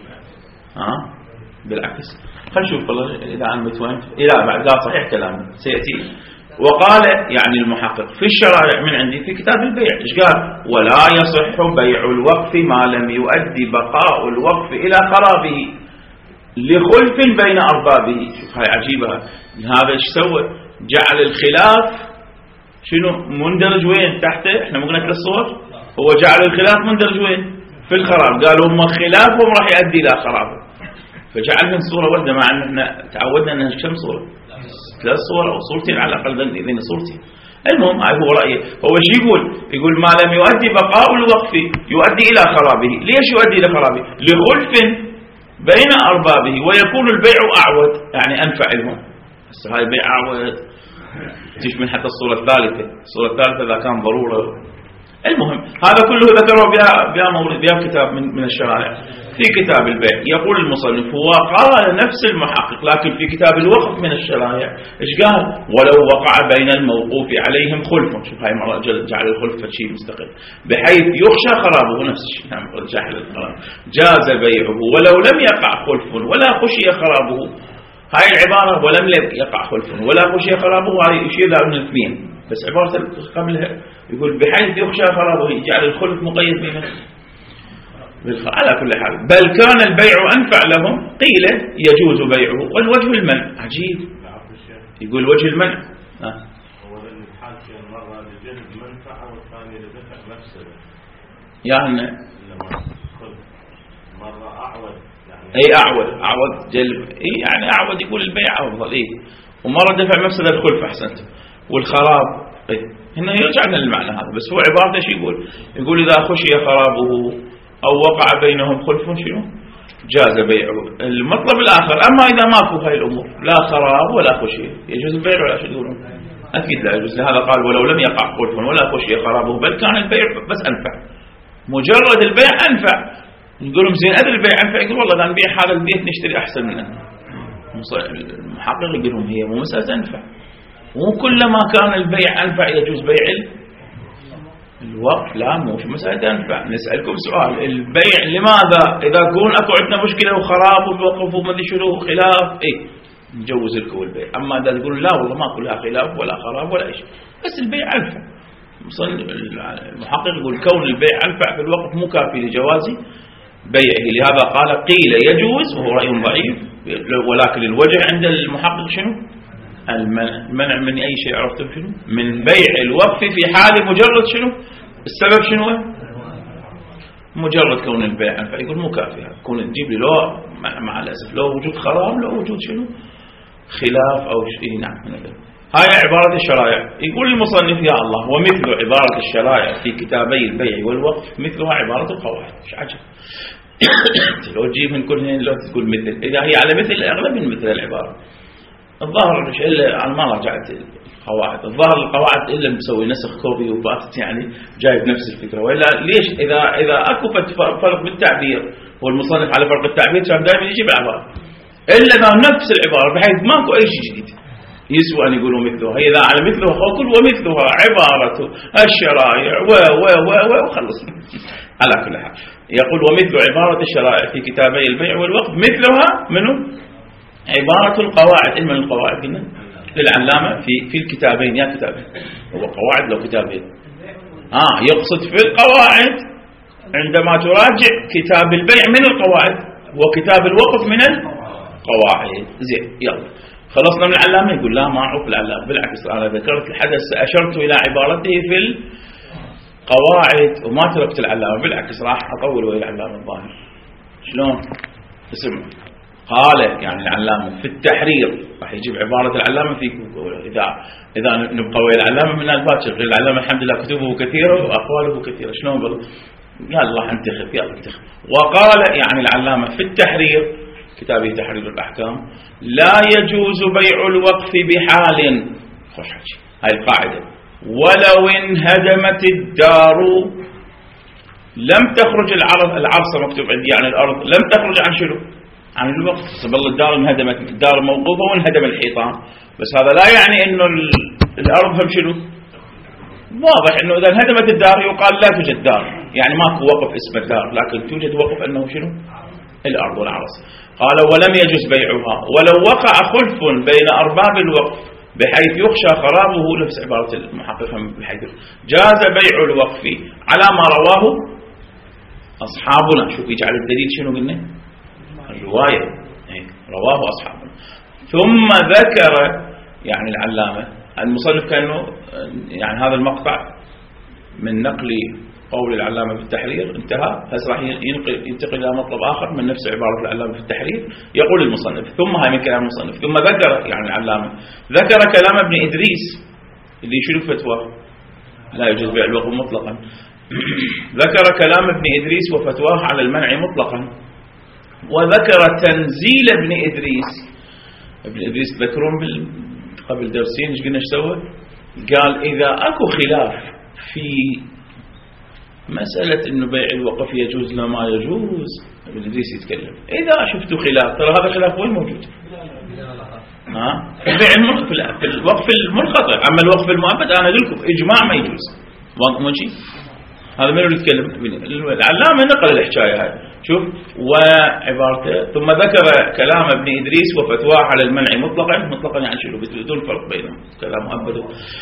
بالعكس خلينا نشوف والله إذا عن متوين لا بعد، لا صحيح كلامه سيأتي. وقال يعني المحقق في الشرائع من عندي في كتاب البيع، ايش قال؟ ولا يصح بيع الوقف ما لم يؤدي بقاء الوقف إلى خرابه لخلف بين أربابه. شوف هاي عجيبة، هذا ايش سوى؟ جعل الخلاف شنو مندرج وين تحته؟ احنا مو قلنا 3 صور، هو جعل الخلاف مندرج وين؟ في الخراب. قالوا هم خلافهم راح يؤدي إلى خرابه، فجعلهم صورة واحدة، مع أن احنا تعودنا أنها كم صورة؟ 3 صور أو صورتين على الأقل، ذين صورتين. المهم هو رأيه. هو ايش يقول ما لم يؤدي بقاء الوقف يؤدي إلى خرابه. ليش يؤدي إلى خرابه؟ لخلف بين أربابه ويكون البيع أعود، يعني أنفع لهم. هسه هاي بيع أعود تشمل حتى الصورة الثالثة. الصورة الثالثة إذا كان ضرورة. المهم هذا كله ذكره بها مورد، بها كتاب من الشرائع في كتاب البيع. يقول المصنف هو قال نفس المحقق لكن في كتاب الوقف من الشرائع ايش قال؟ ولو وقع بين الموقوف عليهم خلف. شوف هاي مرة جعل الخلف شيء مستقل بحيث يخشى خرابه، نفس الشيء جعل الخراب جاز بيعه ولو لم يقع خلف ولا خشي خرابه. هاي العبارة ولم يقع خلف ولا خشي خرابه هاي يشير لها من 2، بس عبارة قبلها يقول بحيث يخشى خرابه، يجعل الخلف مقيد بينه. على كل حال بل كان البيع أنفع لهم قيل يجوز بيعه والوجه المنع. عجيب، يقول وجه المنع أولا الحاكم مرة لجلب منفعة والثانية لدفع مفسدة، يعني مرة أعود أي أعود جلب، يعني أعود يقول البيع أفضل ومرة دفع مفسدة الخلف أحسنت والخراب. هنا يرجعنا للمعنى هذا، بس هو عبارته ايش يقول إذا خشي خرابه أو وقع بينهم خلف شنو جاز بيعه. المطلب الآخر أما إذا ماكو هاي الأمور لا خراب ولا خشي يجوز البيع ولا شو يقولون؟ أكيد لا يجوز. لهذا قال ولو لم يقع خلف ولا خشي خرابه بل كان البيع بس أنفع، مجرد البيع أنفع. يقولون زين أدري البيع أنفع، يقول والله إذا نبيع هذا البيت نشتري أحسن منه. المحقق يقولون هي مو مسألة أنفع، مو كلما كان البيع أنفع يجوز بيع الوقف، لا مش مسألة أنفع. نسألكم سؤال، البيع لماذا إذا كون أكو عندنا مشكلة وخراب والوقف وما أدري شنو خلاف نجوز لكم البيع. أما إذا تقول لا والله ما كلها خلاف ولا خراب ولا شيء، بس البيع أنفع. المحقق يقول كون البيع أنفع في الوقف مو كافي لجواز بيعه. لهذا قال قيل يجوز وهو رأي ضعيف، ولكن الوجه عند المحقق شنو؟ المنع من أي شيء. عرفتم شنو؟ من بيع الوقف في حال مجرد شنو؟ السبب شنو؟ مجرد كون البيع أنفع. يقول مو كافي، كون تجيب لي لو مع الأسف لو وجود خراب لو وجود شنو خلاف أو شيء. نعم. هاي عبارة الشرائع. يقول المصنف يا الله ومثل عبارة الشرائع في كتابي البيع والوقف مثلها عبارة القواعد. مش عجب لو تجيب من كلهن لو تقول مثل، إذا هي على مثل أغلب من مثل العبارة. الظاهر مش إلا أنا ما راجعت القواعد، الظاهر القواعد إلا مسوي نسخ كوبي وباتت يعني جايب نفس الفكرة، وإلا ليش إذا أكو فرق بالتعبير والمصنف على فرق التعبير كان دائما يجيب العبارة، إلا إذا نفس العبارة بحيث ماكو أي شيء جديد يسوى أن يقولوا مثلها. هي إذا على مثلها قل ومثلها عبارة الشرائع وخلصنا. على كل حال يقول ومثل عبارة الشرائع في كتابي البيع والوقف مثلها منه عبارة القواعد. من القواعد قلنا للعلامة في الكتابين، يا كتابين هو قواعد لو كتابين. يقصد في القواعد عندما تراجع كتاب البيع من القواعد وكتاب الوقف من القواعد. زين يلا خلصنا من العلامة. يقول لا ما أعرف العلامة، بالعكس أنا ذكرت الحدث أشرت إلى عبارته في القواعد وما تركت العلامة، بالعكس راح أطول ويا العلامة الظاهر. شلون اسمع قال يعني العلامة في التحرير راح يجيب عبارة العلامة في إذا نبقى ويا العلامة من الباكر. العلامة الحمد لله كتبه كثيرة وأقواله كثيرة. شلون بل يا الله انتخب يا انتخب. وقال يعني العلامة في التحرير كتابه تحرير الأحكام لا يجوز بيع الوقف بحال. خوش حكي هاي القاعدة. ولو انهدمت الدار لم تخرج العرصة مكتوب عندي يعني الأرض لم تخرج عن شنو عن الوقف. والله الدار انهدمت، الدار موقوفة وانهدم الحيطان، بس هذا لا يعني انه الأرض هم شنو واضح انه اذا انهدمت الدار يقال لا توجد دار، يعني ماكو وقف اسم الدار، لكن توجد وقف انه شنو الأرض والعرص. قال ولم يجوز بيعها ولو وقع خلف بين أرباب الوقف بحيث يخشى خرابه. نفس عبارة المحقق بحيث جاز بيع الوقف على ما رواه أصحابنا. شوف يجعل الدليل شنو قلنا الرواية رواه أصحابنا. ثم ذكر يعني العلامة المصنف كأنه يعني هذا المقطع من نقل قول العلامة في التحرير انتهى، هسه راح ينتقل إلى مطلب آخر من نفس عبارة العلامة في التحرير. يقول المصنف ثم هاي من كلام المصنف ثم ذكر يعني العلامة ذكر كلام ابن إدريس اللي شنو فتواه لا يجوز بيع الوقف مطلقا. ذكر كلام ابن إدريس وفتواه على المنع مطلقا. وذكر تنزيل ابن إدريس. ابن إدريس تذكرون قبل درسين ايش قلنا ايش سوى؟ قال إذا أكو خلاف في مسألة إنه بيع الوقف يجوز لا ما يجوز، ابن إدريس يتكلم إذا شفتوا خلاف ترى هذا خلاف وين موجود؟ في الوقف المنقطع. أما الوقف المؤبد أنا أقول لكم إجماع ما يجوز. ماشي هذا من اللي يتكلم العلامة نقل الحكاية هاي. شوف وعبارته ثم ذكر كلام ابن إدريس وفتواه على المنع مطلقا يعني شنو بدون فرق بينهم كلام مؤبد.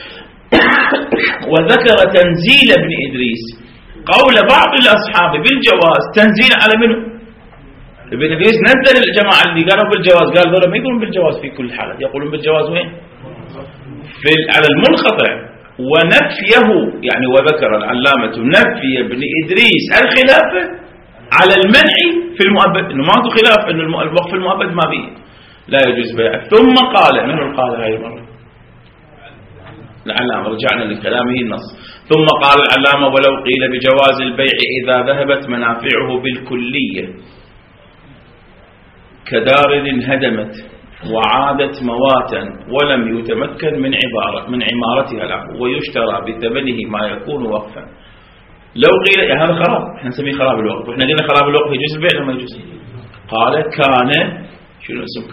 وذكر تنزيل ابن إدريس قول بعض الأصحاب بالجواز. تنزيل على منه ابن إدريس نزل الجماعة اللي قالوا بالجواز قال ذولا ما يقولون بالجواز في كل حالة، يقولون بالجواز وين على المنقطع. ونفيه يعني وذكر العلامة نفي ابن إدريس الخلافة على المنع في المؤبد انه ماكو خلاف انه الوقف المؤبد ما فيه لا يجوز بيعه. ثم قال من قال هاي المرة العلامة رجعنا لكلامه النص. ثم قال العلامة ولو قيل بجواز البيع إذا ذهبت منافعه بالكلية كدار انهدمت وعادت مواتا ولم يتمكن من عمارتها له ويشترى بثمنه ما يكون وقفا. لو قيل هذا خراب، احنا نسميه خراب الوقف، واحنا قلنا خراب الوقف يجوز البيع ولا ما يجوز؟ قال كان شنو اسم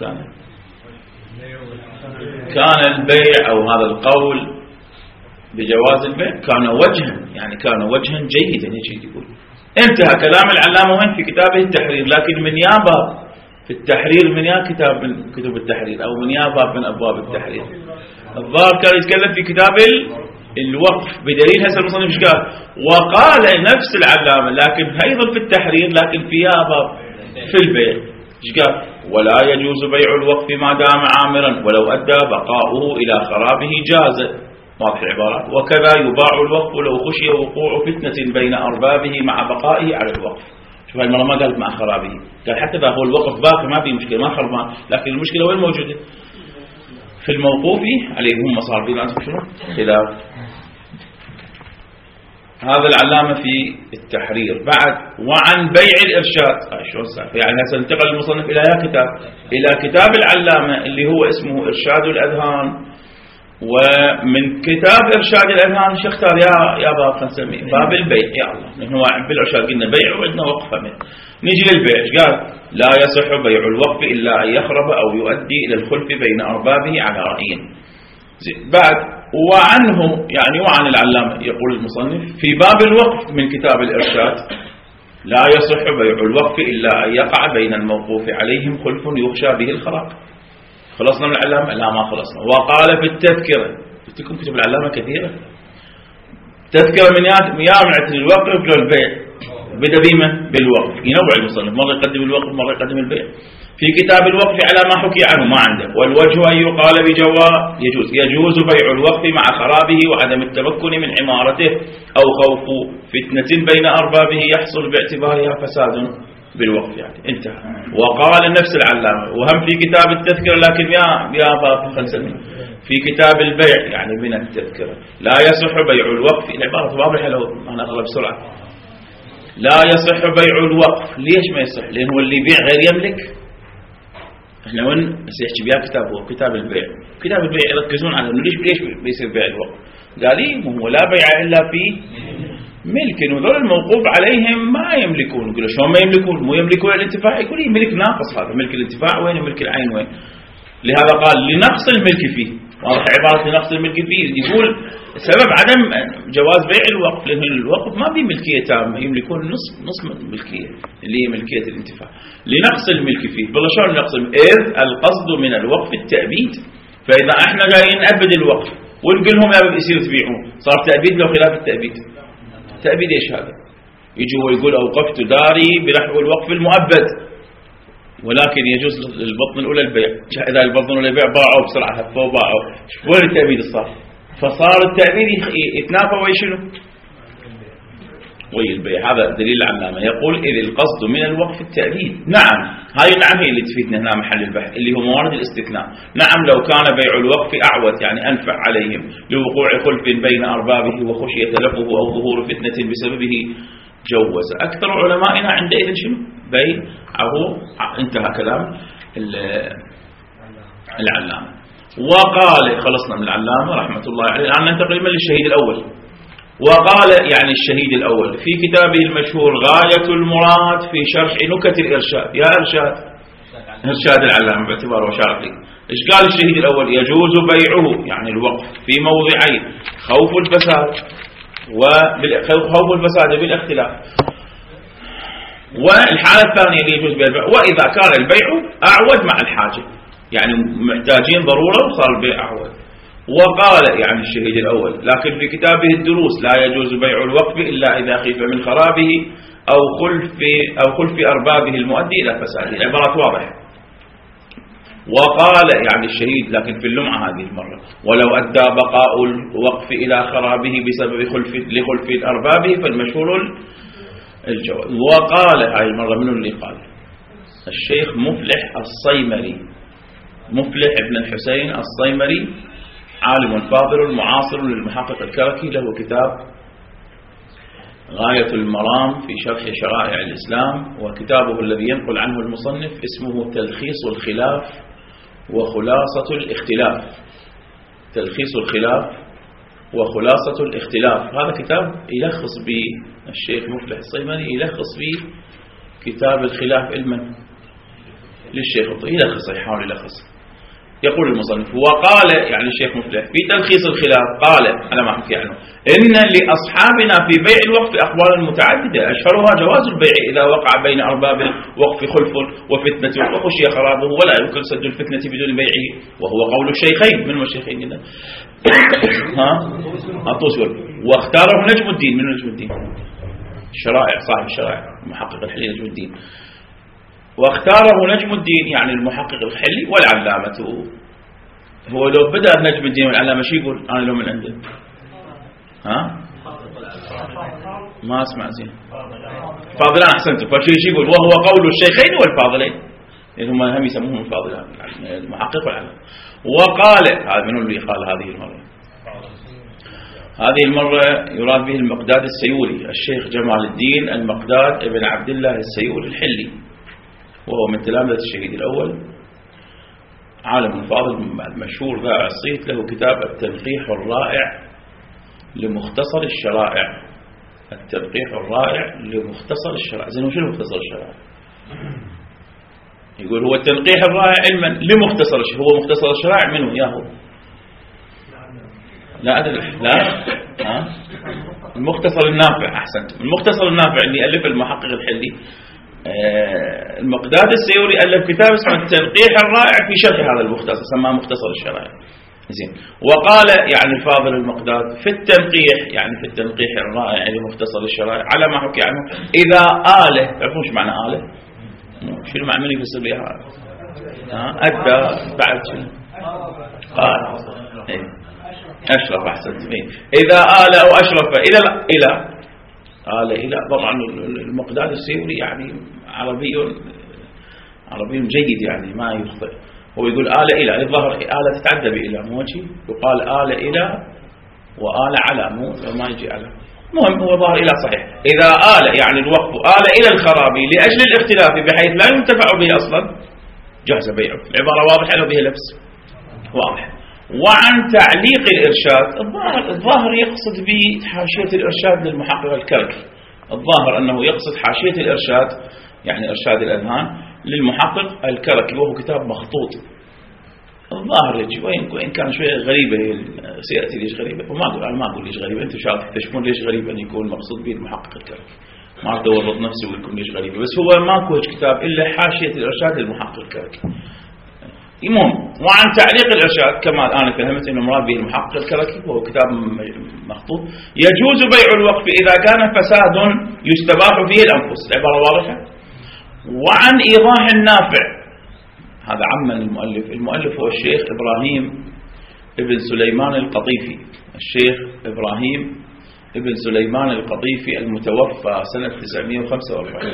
كان البيع او هذا القول بجواز البيع كان وجها يعني كان وجها جيدا يجي يقول. انتهى كلام العلامة وين في كتابه التحرير، لكن من يا باب في التحرير من يا كتاب من كتب التحرير او من يا باب من ابواب التحرير. الظاهر كان يتكلم في كتاب الوقف بدليل هسه المصنف ايش قال؟ وقال نفس العلامة لكن ايضا في التحرير لكن في يا باب في البيع ايش قال؟ ولا يجوز بيع الوقف ما دام عامرا ولو ادى بقاؤه الى خرابه جاز. واضح العبارات. وكذا يباع الوقف لو خشي وقوع فتنة بين أربابه مع بقائه على الوقف. شوف هاي المرة ما قالت مع خرابه، قال حتى إذا هو الوقف باقي ما في مشكلة ما خربان، لكن المشكلة وين موجودة؟ في الموقوف عليه هم صار في ناس شنو؟ خلاف. هذا العلامة في التحرير. بعد وعن بيع الإرشاد، شلون صار؟ يعني سننتقل المصنف إلى كتاب، إلى كتاب العلامة اللي هو اسمه إرشاد الأذهان. ومن كتاب إرشاد الأذهان شو اختار يا باب نسميه باب البيع. يا الله، نحن بالإرشاد قلنا بيع وعندنا وقف. نيجي للبيع، قال لا يصح بيع الوقف إلا أن يخرب أو يؤدي إلى الخلف بين أربابه على رأيين. بعد وعنه يعني وعن العلامة يقول المصنف في باب الوقف من كتاب الإرشاد لا يصح بيع الوقف إلا أن يقع بين الموقوف عليهم خلف يخشى به الخراب. خلصنا من العلامة؟ لا ما خلصنا. وقال في التذكرة، قلتكم كتب العلامة كثيرة. تذكرة من يامنة الوقف للبيع، بدأ بما بالوقف، ينوع المصنف، مرة يقدم الوقف مرة يقدم البيع. في كتاب الوقف على ما حكي عنه ما عنده. والوجه أن يقال بجواز، يجوز بيع الوقف مع خرابه وعدم التمكن من عمارته أو خوف فتنة بين أربابه يحصل باعتبارها فساد بالوقف. يعني انتهى. وقال نفس العلامة وهم في كتاب التذكرة، لكن يا باب في كتاب البيع يعني من التذكرة لا يصح بيع الوقف. العبارة واضحة لو أنا أغلب بسرعة. لا يصح بيع الوقف. ليش ما يصح؟ لأن هو اللي يبيع غير يملك. احنا وين سيحكي بيا كتاب هو كتاب البيع. كتاب البيع يركزون على ليش بيصير بيع الوقف. قال لي هو لا بيع إلا في ملك، وذول الموقوف عليهم ما يملكون. يقول شلون ما يملكون؟ مو يملكون الانتفاع. يقول لي ملك ناقص، هذا ملك الانتفاع وين ملك العين وين؟ لهذا قال لنقص الملك فيه. واضح عبارة لنقص الملك فيه. يقول سبب عدم جواز بيع الوقف لأن الوقف ما في ملكية تامة، يملكون نص ملكية اللي هي ملكية الانتفاع. لنقص الملك فيه. بالله شلون نقص؟ إذ القصد من الوقف التأبيد. فإذا احنا جايين نأبد الوقف ونقول لهم يا يصير تبيعون، صار تأبيد لو خلاف التأبيد. تأبيد ايش هذا؟ يجي هو يقول اوقفت داري بنحو الوقف المؤبد، ولكن يجوز للبطن الاولى البيع. اذا البطن الاولى البيع باعوا بسرعه هفوا باعوا، وين التأبيد صار؟ فصار التأبيد يتنافى ويشنو؟ وي البيع. هذا دليل العلامة يقول إذ القصد من الوقف التأبيد. نعم هاي النعم هي اللي تفيدنا هنا محل البحث اللي هو موارد الاستثناء. نعم لو كان بيع الوقف أعوت يعني أنفع عليهم لوقوع خلف بين أربابه وخشية تلفه أو ظهور فتنة بسببه جوز. أكثر علمائنا عندئذ شنو؟ بيعه. انتهى كلام العلامة. وقال خلصنا من العلامة رحمة الله عليه. الآن ننتقل للشهيد الأول. وقال يعني الشهيد الأول في كتابه المشهور غاية المراد في شرح نكت الإرشاد. يا إرشاد العلامة باعتباره شارح لي. إيش قال الشهيد الأول؟ يجوز بيعه يعني الوقف في موضعين: خوف الفساد خوف الفساد بالاختلاف، والحالة الثانية اللي يجوز بيع وإذا كان البيع أعود مع الحاجة، يعني محتاجين ضرورة وصار البيع أعود. وقال يعني الشهيد الأول لكن في كتابه الدروس لا يجوز بيع الوقف إلا إذا خيف من خرابه أو خلف أربابه المؤدي إلى فساده. العبارات واضحة. وقال يعني الشهيد لكن في اللمعة هذه المرة ولو أدى بقاء الوقف إلى خرابه بسبب لخلف أربابه فالمشهور الجواز. وقال هاي المرة منه اللي قال؟ الشيخ مفلح الصيمري، مفلح ابن الحسين الصيمري، عالم فاضل معاصر للمحقق الكركي، له كتاب غاية المرام في شرح شرائع الإسلام، وكتابه الذي ينقل عنه المصنف اسمه تلخيص الخلاف وخلاصة الاختلاف. تلخيص الخلاف وخلاصة الاختلاف. هذا كتاب يلخص به الشيخ مفلح الصيمري، يلخص به كتاب الخلاف علما للشيخ، يلخص يحاول يلخص. يقول المصنف وقال يعني الشيخ مفلح في تلخيص الخلاف قال على ما حكي عنه إن لأصحابنا في بيع الوقف أقوال متعددة أشهرها جواز البيع إذا وقع بين أرباب الوقف خلف وفتنة وخشي خرابه ولا يمكن سد الفتنة بدون بيعه، وهو قول الشيخين. من هو الشيخين هنا؟ واختاره نجم الدين. من نجم الدين؟ الشرائع، صاحب الشرائع محقق الحلي نجم الدين. واختاره نجم الدين يعني المحقق الحلي والعلامة. هو لو بدأ نجم الدين والعلامة شو يقول؟ أنا لو من عنده ما أسمع زين. فاضلان أحسنتم. فشو يقول وهو قول الشيخين والفاضلين لأن هم هم يسموهم الفاضلان المحقق والعلم. وقال هذا من اللي قال هذه المرة؟ هذه المرة يراد به المقداد السيوري، الشيخ جمال الدين المقداد ابن عبد الله السيوري الحلي، وهو من تلامذة الشهيد الأول، عالم فاضل مشهور ذا الصيت، له كتاب التنقيح الرائع لمختصر الشرائع. التنقيح الرائع لمختصر الشرائع. زين وشو مختصر الشرائع؟ يقول هو التنقيح الرائع علما لمختصر الشرائع. هو مختصر الشرائع منه ياهو؟ لا أدري. لا المختصر النافع. أحسنت. المختصر النافع اللي ألف المحقق الحلي المقداد السيوري ألف كتاب اسمه التنقيح الرائع في شرح هذا المختصر، سماه مختصر الشرائع. زين. وقال يعني الفاضل المقداد في التنقيح، يعني في التنقيح الرائع لمختصر الشرائع على ما حكي عنه إذا آله. تعرفون ايش معنى آله؟ شنو معنى من يفسر لي هذا؟ أدى بعد شنو؟ قال أشرف. أحسنت. إذا آل أو أشرف إلى آل إلى. طبعا المقداد السيوري يعني عربي جيد يعني ما يخطئ. هو يقول آل إلى، الظاهر آل تتعدى بإلى مو شيء، يقال آل إلى وآل على مو ما يجي على. المهم هو ظاهر إلى صحيح. إذا آل يعني الوقف آل إلى الخرابي لأجل الاختلاف بحيث لا ينتفع به أصلا جاز بيعه. العبارة واضحة لو بها لبس واضح. وعن تعليق الإرشاد، الظاهر يقصد بحاشية الإرشاد للمحقق الكركي. الظاهر أنه يقصد حاشية الإرشاد يعني إرشاد الأذهان للمحقق الكركي، وهو كتاب مخطوط. الظاهر يجي وإن كان شوية غريبة سيأتي ليش غريبة، وما أقول أنا ما أقول ليش غريبة، أنتم شاطر تكتشفون ليش غريبة أن يكون مقصود به المحقق الكركي. ما أعرف أورط نفسي وأقول لكم ليش غريبة، بس هو ماكو كتاب إلا حاشية الإرشاد للمحقق الكركي. المهم وعن تعليق الإرشاد كما الآن فهمت أنه مراد به المحقق الكركي وهو كتاب مخطوط. يجوز بيع الوقف إذا كان فساد يستباح فيه الأنفس. العبارة واضحة. وعن إيضاح النافع، هذا عمن المؤلف هو الشيخ إبراهيم ابن سليمان القطيفي. الشيخ إبراهيم ابن سليمان القطيفي المتوفى سنة 945،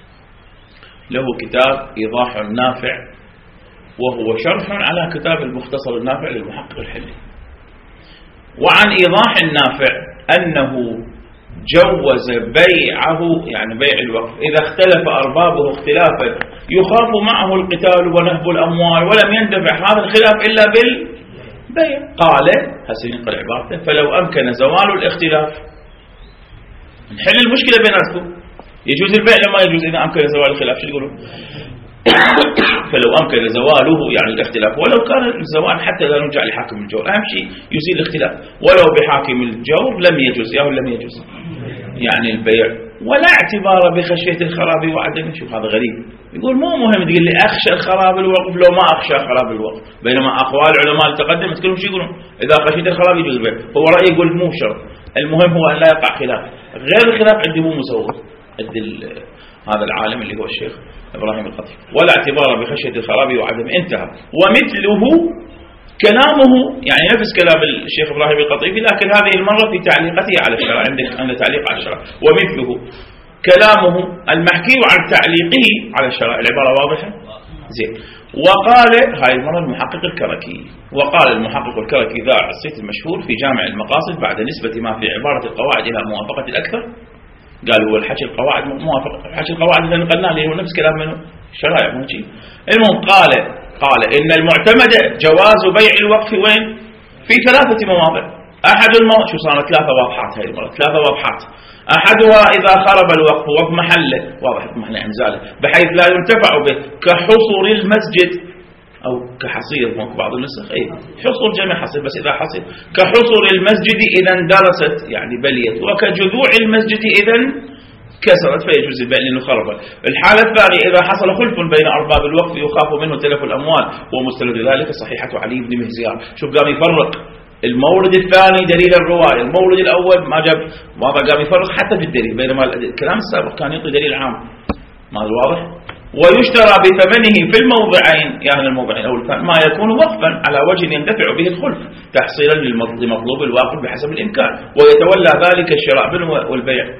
له كتاب إيضاح النافع وهو شرح على كتاب المختصر النافع للمحقق الحلي. وعن إيضاح النافع أنه جوز بيعه يعني بيع الوقف إذا اختلف أربابه اختلافا يخاف معه القتال ونهب الأموال ولم يندفع هذا الخلاف إلا بالبيع. قال حسين قال عبارته فلو أمكن زوال الاختلاف نحل المشكلة بيناتكم. يجوز البيع لما يجوز إذا أمكن زوال الخلاف. شو يقولون؟ فلو أمكن زواله يعني الاختلاف، ولو كان الزوال حتى لا نرجع لحاكم الجور، أهم شيء يزيل الاختلاف، ولو بحاكم الجور لم يجوز لم يجوز يعني البيع. ولا اعتبار بخشية الخراب وعدمه. شوف هذا غريب، يقول مو مهم تقول لي أخشى الخراب الوقف لو ما أخشى خراب الوقف، بينما أقوال العلماء التقدم تكلم شو يقولون إذا خشيت الخراب يجوز البيع. هو رأي يقول مو شرط، المهم هو أن لا يقع خلاف. غير الخلاف عندي مو مسوغ هذا العالم اللي هو الشيخ إبراهيم القطيفي. ولا اعتبار بخشية الخراب وعدم. انتهى. ومثله كلامه يعني نفس كلام الشيخ إبراهيم القطيفي لكن هذه المرة في تعليقته على الشرع. عند تعليق على الشرع. ومثله كلامه المحكي عن تعليقه على الشرع. العبارة واضحة زين. وقال هاي المرة المحقق الكركي، وقال المحقق الكركي ذا الصيت المشهور في جامع المقاصد بعد نسبة ما في عبارة القواعد إلى موافقة الأكثر. قال هو الحكي القواعد موافق، حكي القواعد اللي نقلناه اللي هو نفس كلام منه الشرائع مو شيء. المهم قال إن المعتمد جواز بيع الوقف وين؟ في 3 مواضع. أحد شو صارت 3 واضحات هاي المرة، 3 واضحات. أحدها إذا خرب الوقف وضمحله، واضح اضمحله انزاله بحيث لا ينتفع به كحصر المسجد أو كحصير بعض النسخ حصر جمع حصير بس إذا حصير كحصر المسجد إذا اندرست يعني بليت، وكجذوع المسجد إذا كسرت فيجوز البيع لأنه خرب. الحالة الثانية إذا حصل خلف بين أرباب الوقف يخاف منه تلف الأموال، ومستند ذلك صحيحة علي بن مهزيان. شوف قام يفرق المورد الثاني دليل الرواية، المورد الأول ما جاب واضح، قام يفرق حتى في الدليل بينما الكلام السابق كان يعطي دليل عام. ما واضح؟ ويشترى بثمنه في الموضعين يعني الموضعين أو الثاني ما يكون وقفا على وجه يندفع به الخلف تحصيلا لمطلوب الواقف بحسب الإمكان، ويتولى ذلك الشراء والبيع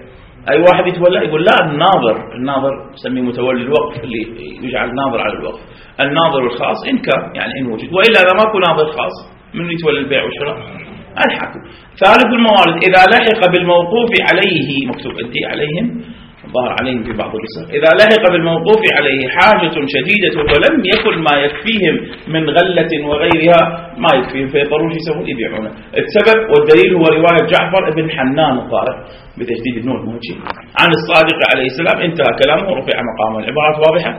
أي واحد يتولى يقول لا الناظر نسميه متولي الوقف اللي يجعل ناظر على الوقف. الناظر الخاص إن كان يعني إن وجد، وإلا إذا ماكو ناظر خاص من يتولى البيع والشراء؟ الحاكم. ثالث الموارد إذا لحق بالموقوف عليه، مكتوب عندي عليهم، ظهر عليهم في بعض الرسل، إذا لحق بالموقوف عليه حاجة شديدة ولم يكن ما يكفيهم من غلة وغيرها ما يكفيهم فيضطرون يسوون يبيعونه. السبب والدليل هو رواية جعفر بن حنان الطارق بتشديد النون موجي عن الصادق عليه السلام، انتهى كلامه ورفع مقامه. العبارات واضحة.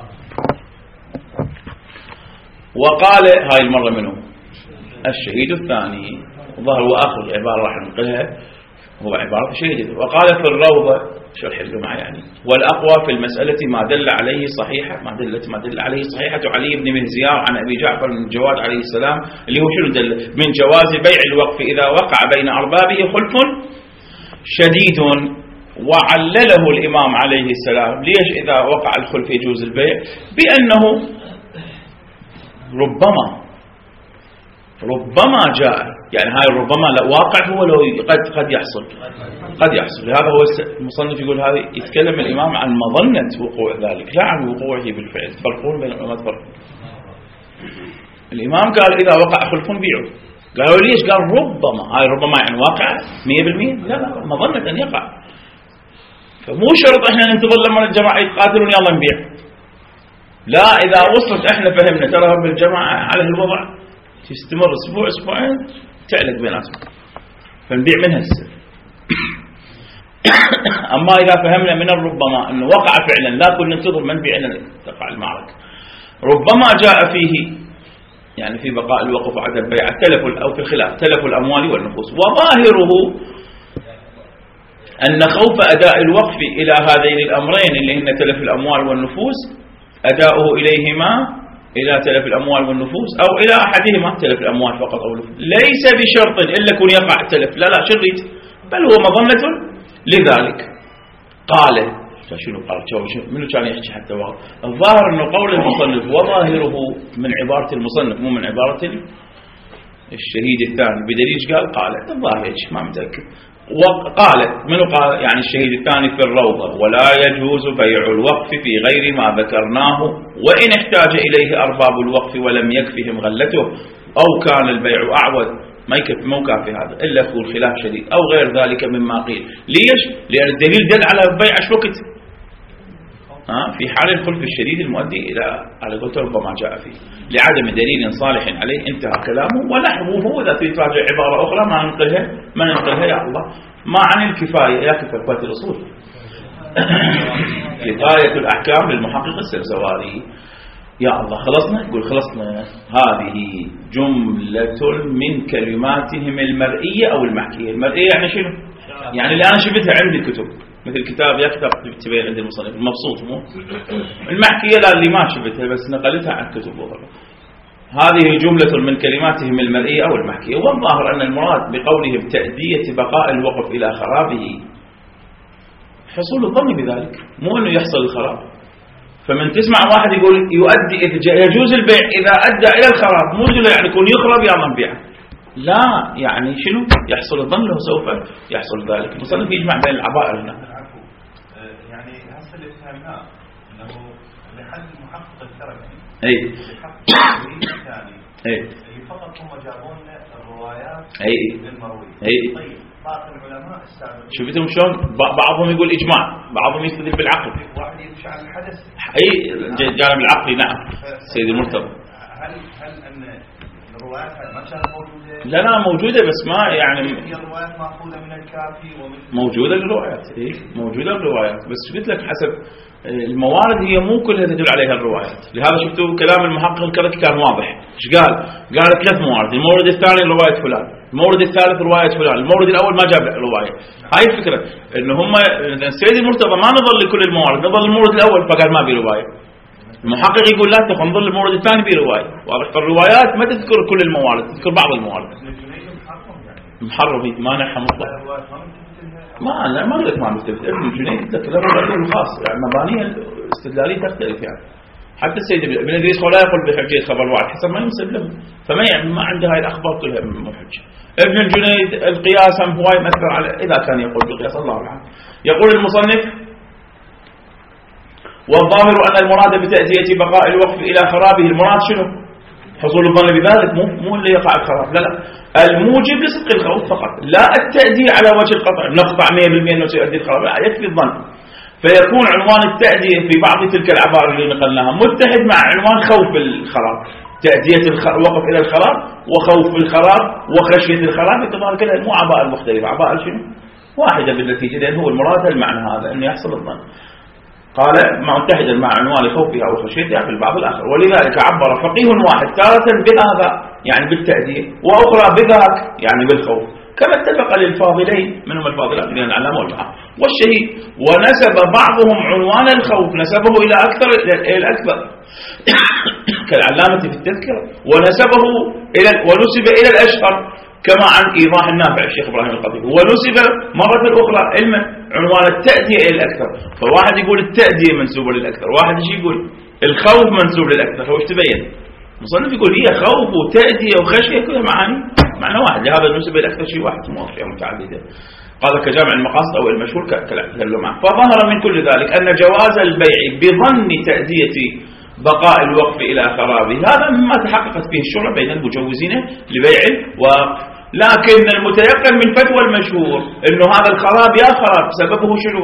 وقال هاي المرة منه الشهيد الثاني، ظهر وآخر عبارة راح ننقلها هو عبارة الشهيد. وقال في الروضة شرح الجمعة يعني والأقوى في المسألة ما دل عليه صحيحة، ما دل عليه صحيحة علي بن مهزيار عن أبي جعفر بن الجواد عليه السلام، اللي هو شنو دل من جواز بيع الوقف إذا وقع بين أربابه خلف شديد. وعلله الإمام عليه السلام ليش إذا وقع الخلف يجوز البيع، بأنه ربما جاء، يعني هاي ربما لا واقع هو لو قد يحصل. لهذا هو المصنف يقول هذه يتكلم الإمام عن مظنة وقوع ذلك لا عن وقوعه بالفعل. تفرقون بين العلماء تفرقون. الإمام قال إذا وقع خلف بيعه، قالوا ليش؟ قال ربما. هاي ربما يعني واقع 100%؟ لا مظنة أن يقع. فمو شرط احنا ننتظر لما الجماعة يتقاتلون يلا نبيع، لا إذا وصلت احنا فهمنا ترى بالجماعة على الوضع تستمر أسبوع أسبوعين تعلق بيناتهم فنبيع منها السر. أما إذا فهمنا من الربما أنه وقع فعلا لا كنا ننتظر من بيع لنا تقع المعركة. ربما جاء فيه يعني في بقاء الوقف عدم البيع تلف أو في الخلاف تلف الأموال والنفوس. وظاهره أن خوف أداء الوقف إلى هذين الأمرين اللي هن تلف الأموال والنفوس، أداؤه إليهما إلى تلف الأموال والنفوس أو إلى أحدهما تلف الأموال فقط أو النفوس، ليس بشرط إلا كن يقع التلف، لا شريط، بل هو مظنة لذلك. قال شنو قال؟ منو كان يحكي حتى وقت الظاهر أنه قول المصنف وظاهره من عبارة المصنف مو من عبارة الشهيد الثاني، بدليل قال الظاهر ما متأكد. وقال منو قال؟ يعني الشهيد الثاني في الروضة ولا يجوز بيع الوقف في غير ما ذكرناه وإن احتاج إليه أرباب الوقف ولم يكفهم غلته أو كان البيع أعوض ما كافي هذا إلا يكون خلاف شديد أو غير ذلك مما قيل. ليش؟ لأن الدليل دل على البيع ايش وقت في حال الخلف الشديد المؤدي إلى على قولته ربما جاء فيه لعدم دليل صالح عليه. انتهى كلامه. ونحوه إذا تراجع عبارة أخرى ما ننقلها يا الله ما عن الكفاية يا كفاية الأصول كفاية الأحكام للمحقق السرسواري. يا الله خلصنا. يقول خلصنا. هذه جملة من كلماتهم المرئية أو المحكية. المرئية يعني شنو؟ يعني اللي أنا شفتها عندي الكتب مثل كتاب يكتب تبين عند المصنف مبسوط مو. المحكية لا اللي ما شفتها بس نقلتها عن كتب أخرى. هذه جملة من كلماتهم المرئية أو المحكية. والظاهر أن المراد بقولهم تأدية بقاء الوقف إلى خرابه حصول الظن بذلك مو أنه يحصل الخراب. فمن تسمع واحد يقول يجوز البيع إذا أدى إلى الخراب مو يعني يكون يخرب يا من بيعه، لا يعني شنو يحصل الظن له سوف يحصل ذلك. المصنف يجمع بين العبائر هنا. يعني هسه اللي فهمناه انه لحد المحقق التركي اللي فقط هم جابوا لنا الروايات المرويه. طيب باقي العلماء السابقين شفتهم شلون؟ بعضهم يقول اجماع، بعضهم يستدل بالعقل. واحد يمشي على الحدث الجانب العقلي. نعم سيد المرتضى. هل ان الروايات ما كانت موجودة؟ لا موجودة بس ما يعني هي الروايات مأخوذة من الكافي ومن موجودة الروايات موجودة الروايات بس قلت لك حسب الموارد هي مو كلها تدل عليها الروايات. لهذا شفتوا كلام المحقق الكركي كان واضح. ايش قال 3 موارد. المورد الثاني رواية فلان، المورد الثالث رواية فلان، المورد الأول ما جاب رواية. هاي الفكرة إن هم السيد المرتضى ما نظل لكل الموارد، نظل المورد الأول فقال ما بي رواية. المحقق يقول لا تنظر المورد الثاني برواية واضح. فالروايات ما تذكر كل الموارد، تذكر بعض الموارد. محرم ما نحن مطلق ما قلت ما مختلف. ابن الجنيد ذكر له الخاص يعني مبانيه الاستدلاليه تختلف يعني حتى السيد ابن إدريس لا يقول بحجية خبر واحد حسب ما ينسب له، فما ما عنده هاي الأخبار كلها مو حجة. ابن الجنيد القياس هم هو يمثل على إذا كان يقول بالقياس الله أعلم. يقول المصنف: والظاهر أن المراد بتأدية بقاء الوقف إلى خرابه، المراد شنو؟ حصول الظن بذلك، مو اللي يقع الخراب، لا الموجب لصدق الخوف فقط، لا التأدية على وجه القطع نقطع 100% أنه سيؤدي الخراب، لا يكفي الظن. فيكون عنوان التأدية في بعض تلك العبارة اللي نقلناها متحد مع عنوان خوف الخراب، تأدية الوقف إلى الخراب وخوف الخراب وخشية الخراب، يتظاهر كلها مو عبائر مختلفة، عبائر شنو؟ واحدة بالنتيجة، لأن هو المراد المعنى هذا أنه يحصل الظن. قال متحدا مع عنوان خوفها وخشيتها في البعض الآخر، ولذلك عبر فقيه واحد تارة بهذا يعني بالتأدية، وأخرى بذاك يعني بالخوف، كما اتفق للفاضلين منهم الفاضلات من العلامة والبحر والشهيد، ونسب بعضهم عنوان الخوف نسبه إلى أكثر إلى الأكبر كالعلامة في التذكرة، ونسب إلى الأشهر كما عن إيضاح النافع الشيخ إبراهيم القضيبي، ونسب مرة أخرى علما عنوان التأدية إلى الأكثر، فواحد يقول التأدية منسوبة للأكثر، واحد يقول الخوف منسوب للأكثر، هو ايش تبين؟ مصنف يقول هي خوف وتأدية وخشية كلها معاني معنى واحد، لهذا النسبة للأكثر شيء واحد مو أشياء متعددة. قال كجامع المقاصد أو المشهور كاللمع. فظهر من كل ذلك أن جواز البيع بظن تأدية بقاء الوقف إلى خرابه هذا مما تحققت فيه الشورى بين المجوزين لبيع الوقف، لكن المتيقن من فتوى المشهور أنه هذا الخراب يا خراب سببه شنو؟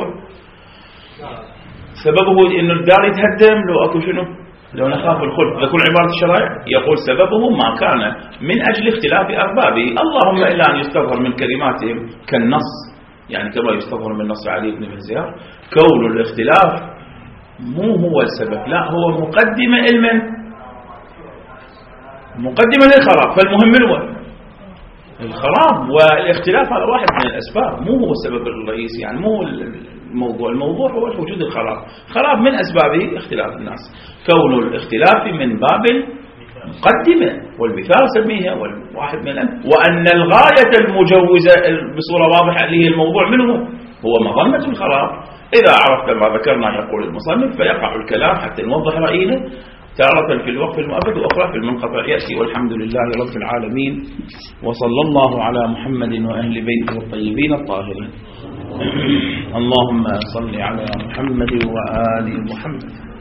سببه أنه الدار يتهدم لو أكو شنو؟ لو نخاف الخلف، تكون عبارة الشرائع يقول سببه ما كان من أجل اختلاف أربابه، اللهم إلا أن يستظهر من كلماتهم كالنص، يعني كما يستظهر من نص علي بن زياد كون الاختلاف مو هو السبب، لا هو مقدمة علما مقدمة للخراب، فالمهم منه الخراب والاختلاف هذا واحد من الأسباب، مو هو السبب الرئيسي، يعني مو الموضوع هو وجود الخراب، خراب من أسبابه اختلاف الناس، كون الاختلاف من باب مقدمة، والمثال سميها والواحد من وأن الغاية المجوزة بصورة واضحة اللي هي الموضوع منه هو مظنة الخراب. إذا عرفت ما ذكرنا يقول المصنف فيقع الكلام حتى نوضح رأينا تارة في الوقف المؤبد وأخرى في المنقطع يأتي، والحمد لله رب العالمين، وصلى الله على محمد وأهل بيته الطيبين الطاهرين. اللهم صل على محمد وآل محمد.